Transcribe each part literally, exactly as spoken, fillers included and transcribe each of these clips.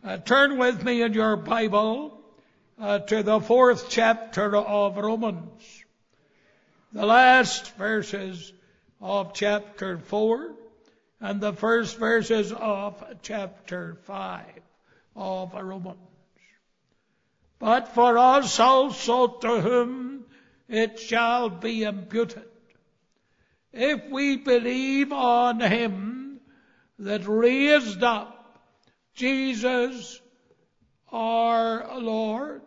Uh, turn with me in your Bible uh, to the fourth chapter of Romans. The last verses of chapter four and the first verses of chapter five of Romans. But for us also to whom it shall be imputed, if we believe on him that raised up Jesus our Lord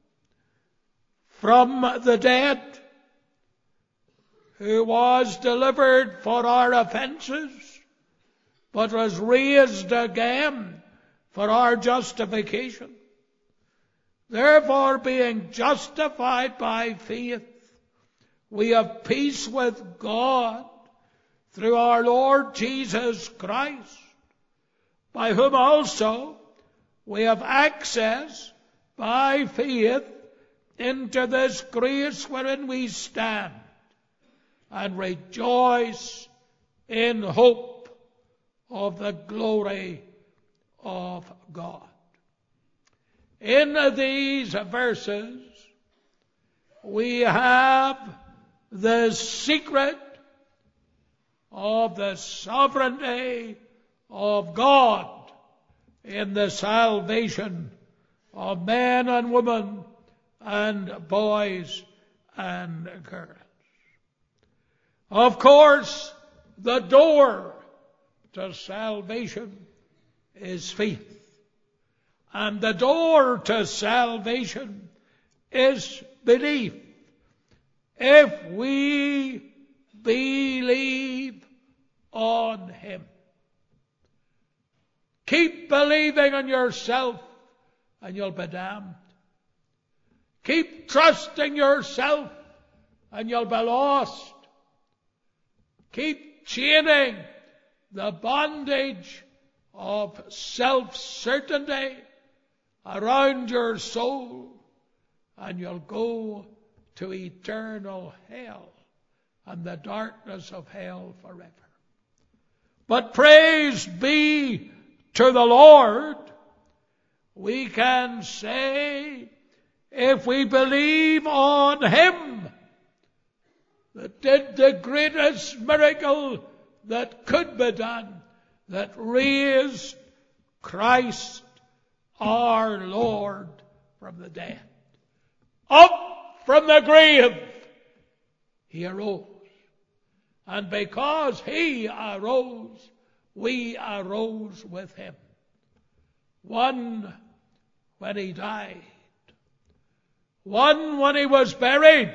from the dead, who was delivered for our offenses, but was raised again for our justification. Therefore, being justified by faith, we have peace with God through our Lord Jesus Christ, by whom also we have access by faith into this grace wherein we stand, and rejoice in hope of the glory of God. In these verses, we have the secret of the sovereignty of God in the salvation of men and women and boys and girls. Of course, the door to salvation is faith. And the door to salvation is belief. If we believe on him. Keep believing on yourself and you'll be damned. Keep trusting yourself and you'll be lost. Keep chaining the bondage of self-certainty around your soul and you'll go to eternal hell and the darkness of hell forever. But praise be to the Lord, we can say, if we believe on him that did the greatest miracle that could be done, that raised Christ our Lord from the dead. Up from the grave, he arose. And because he arose, we arose with him. One when he died. One when he was buried.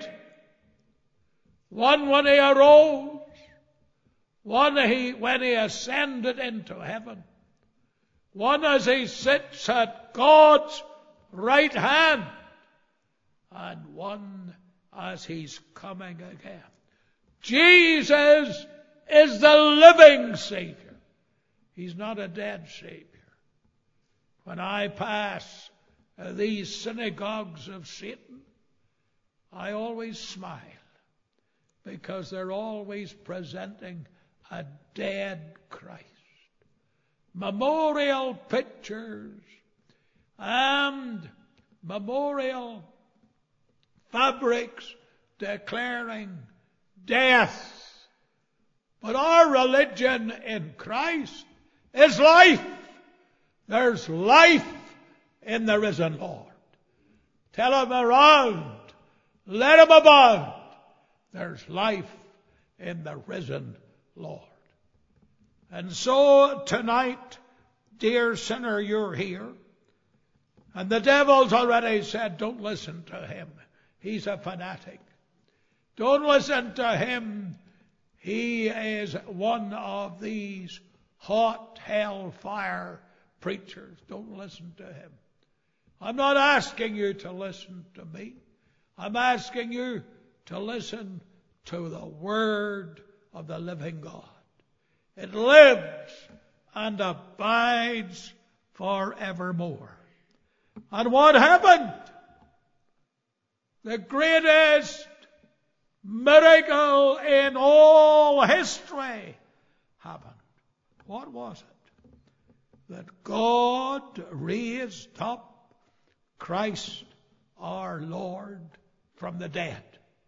One when he arose. One he, when he ascended into heaven. One as he sits at God's right hand. And one as he's coming again. Jesus is the living Savior. He's not a dead Savior. When I pass uh, these synagogues of Satan, I always smile because they're always presenting a dead Christ. Memorial pictures and memorial fabrics declaring death. But our religion in Christ is life. There's life in the risen Lord. Tell him around. Let him abound. There's life in the risen Lord. And so tonight, dear sinner, you're here. And the devil's already said, don't listen to him. He's a fanatic. Don't listen to him. He is one of these hot hellfire preachers. Don't listen to him. I'm not asking you to listen to me. I'm asking you to listen to the Word of the living God. It lives and abides forevermore. And what happened? The greatest miracle in all history happened. What was it? that God raised up Christ our Lord from the dead.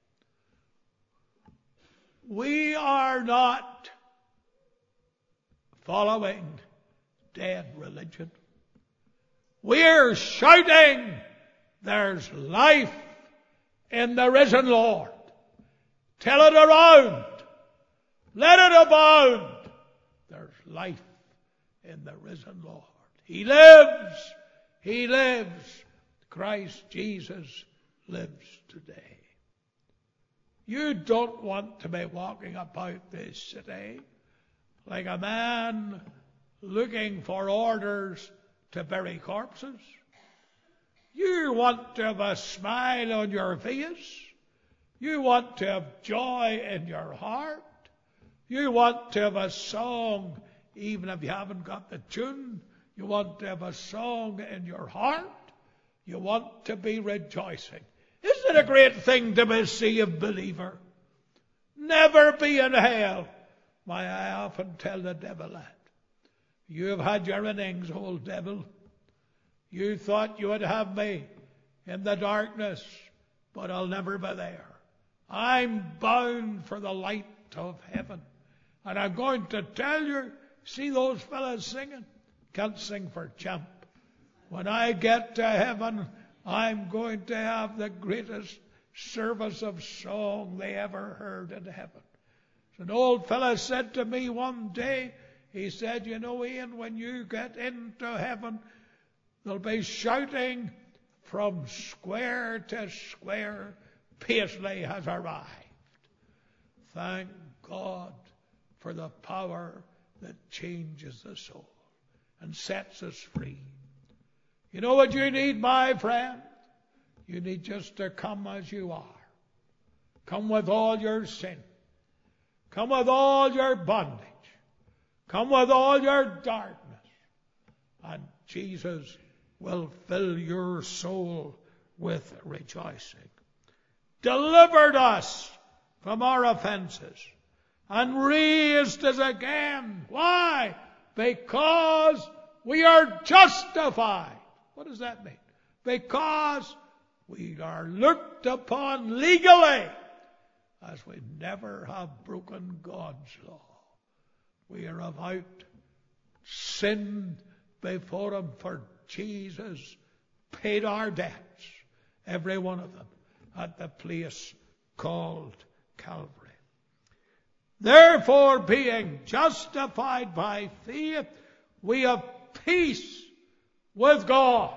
We are not following dead religion. We're shouting, there's life in the risen Lord. Tell it around. Let it abound. There's life in the risen Lord. He lives. He lives. Christ Jesus lives today. You don't want to be walking about this city like a man looking for orders to bury corpses. You want to have a smile on your face. You want to have joy in your heart. You want to have a song, even if you haven't got the tune. You want to have a song in your heart. You want to be rejoicing. Isn't it a great thing to be a saved believer? Never be in hell. Why, I often tell the devil that. You have had your innings, old devil. You thought you would have me in the darkness, but I'll never be there. I'm bound for the light of heaven. And I'm going to tell you, see those fellas singing? Can't sing for champ. When I get to heaven, I'm going to have the greatest service of song they ever heard in heaven. An old fella said to me one day, he said, you know, Ian, when you get into heaven, they'll be shouting from square to square, Paisley has arrived. Thank God for the power that changes the soul and sets us free. You know what you need, my friend? You need just to come as you are. Come with all your sin. Come with all your bondage. Come with all your darkness. And Jesus will fill your soul with rejoicing. Delivered us from our offenses and raised us again. Why? Because we are justified. What does that mean? Because we are looked upon legally as we never have broken God's law. We are without sin before Him, for Jesus paid our debts, every one of them, at the place called Calvary. Therefore, being justified by faith, we have peace with God.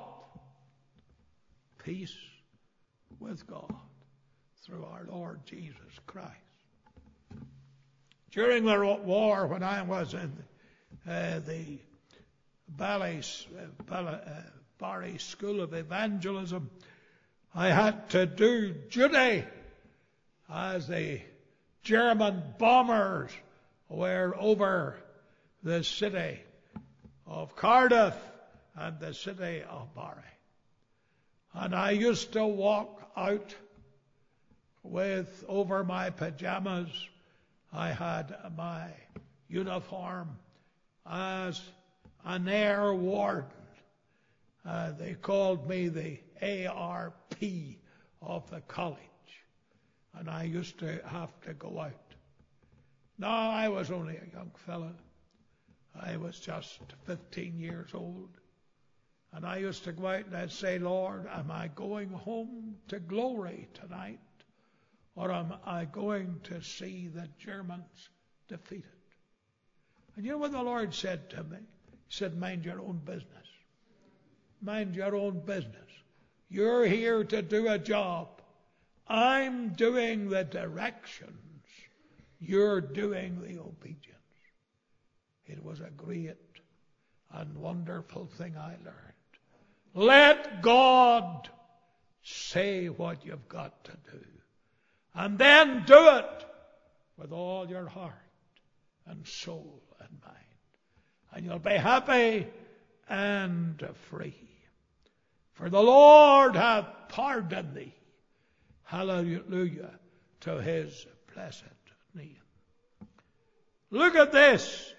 Peace with God through our Lord Jesus Christ. During the war, when I was in uh, the Bally, uh, Bally, uh, Barry School of Evangelism, I had to do duty as the German bombers were over the city of Cardiff and the city of Barry. And I used to walk out with, over my pajamas, I had my uniform as an air warden. Uh, they called me the A R P of the college. And I used to have to go out. Now, I was only a young fella. I was just fifteen years old. And I used to go out and I'd say, Lord, am I going home to glory tonight? Or am I going to see the Germans defeated? And you know what the Lord said to me? He said, mind your own business. Mind your own business. You're here to do a job. I'm doing the directions. You're doing the obedience. It was a great and wonderful thing I learned. Let God say what you've got to do. And then do it with all your heart and soul and mind. And you'll be happy and free. For the Lord hath pardoned thee. Hallelujah to His blessed name. Look at this.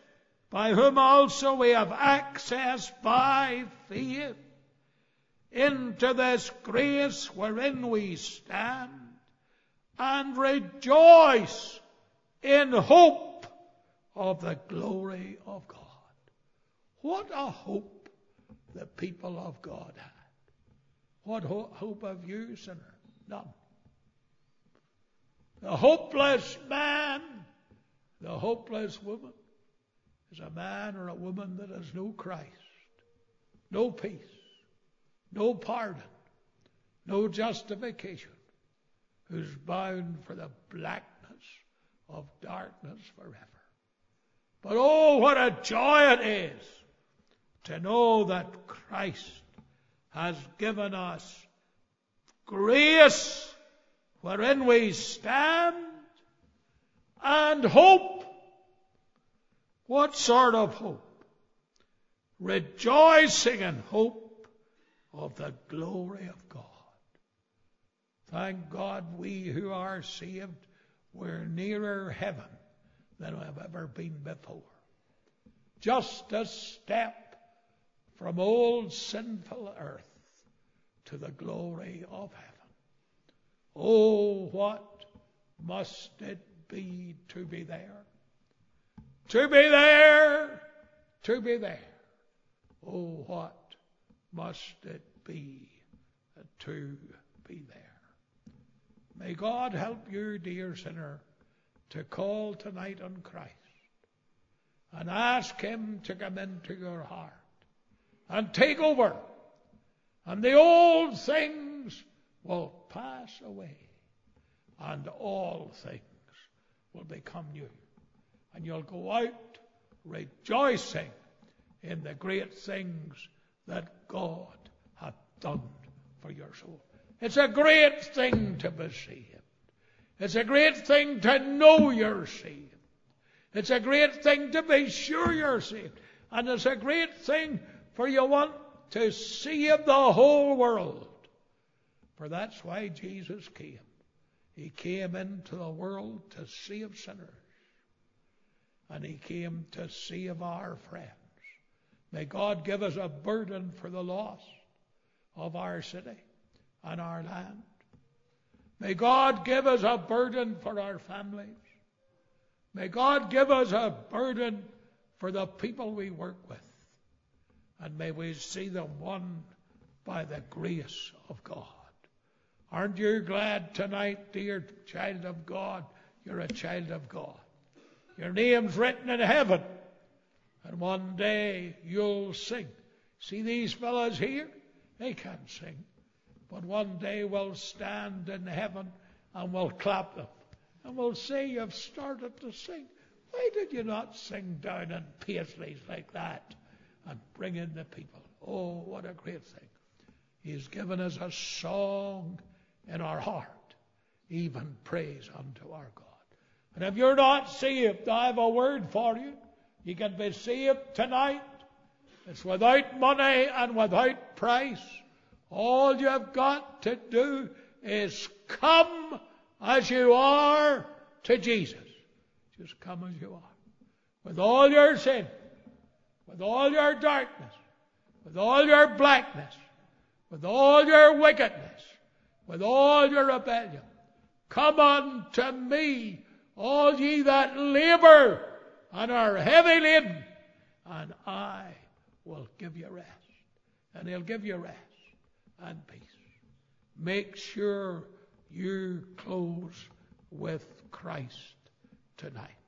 by whom also we have access by faith into this grace wherein we stand, and rejoice in hope of the glory of God. What a hope the people of God had. What ho- hope have you, sinner? None. The hopeless man, the hopeless woman, is a man or a woman that has no Christ, no peace, no pardon, no justification, who's bound for the blackness of darkness forever. But oh, what a joy it is to know that Christ has given us grace wherein we stand and hope. What sort of hope? Rejoicing in hope of the glory of God. Thank God we who are saved, we're nearer heaven than we've ever been before. Just a step from old sinful earth to the glory of heaven. Oh, what must it be to be there? To be there, to be there. Oh, what must it be to be there? May God help you, dear sinner, to call tonight on Christ and ask Him to come into your heart and take over. And the old things will pass away, and all things will become new. And you'll go out rejoicing in the great things that God hath done for your soul. It's a great thing to be saved. It's a great thing to know you're saved. It's a great thing to be sure you're saved. And it's a great thing for you want to save the whole world. For that's why Jesus came. He came into the world to save sinners. And He came to save our friends. May God give us a burden for the lost of our city and our land. May God give us a burden for our families. May God give us a burden for the people we work with. And may we see them won by the grace of God. Aren't you glad tonight, dear child of God, you're a child of God? Your name's written in heaven. And one day you'll sing. See these fellas here? They can't sing. But one day we'll stand in heaven and we'll clap them. And we'll say, you've started to sing. Why did you not sing down in Paisleys like that and bring in the people? Oh, what a great thing. He's given us a song in our heart, even praise unto our God. And if you're not saved, I have a word for you. You can be saved tonight. It's without money and without price. All you've got to do is come as you are to Jesus. Just come as you are. With all your sin, with all your darkness, with all your blackness, with all your wickedness, with all your rebellion. Come unto me, all ye that labor and are heavy laden, and I will give you rest. And He'll give you rest and peace. Make sure you close with Christ tonight.